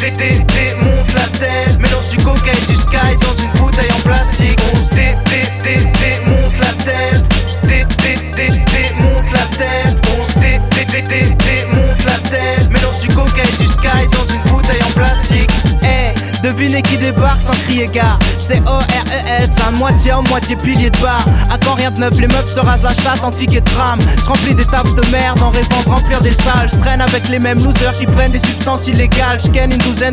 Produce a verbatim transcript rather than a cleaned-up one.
démonte la tête. Mélange du coca et du sky dans une bouteille en plastique. On se dé, dé, dé, démonte la tête. Dé, dé, dé, démonte la tête. On se dé, dé, dé, dé, démonte la tête. Mélange du coca et du sky dans une bouteille en plastique. Hey, devinez qui débarque sans crier gare. C'est O R E L, c'est un moitié homme, moitié pilier de bar. À quand rien de neuf, les meufs se rasent la chatte en ticket de tram. J'remplis des tables de merde en rêvant de remplir des salles. J'traîne avec les mêmes losers qui prennent des substances illégales. J'ken une douzaine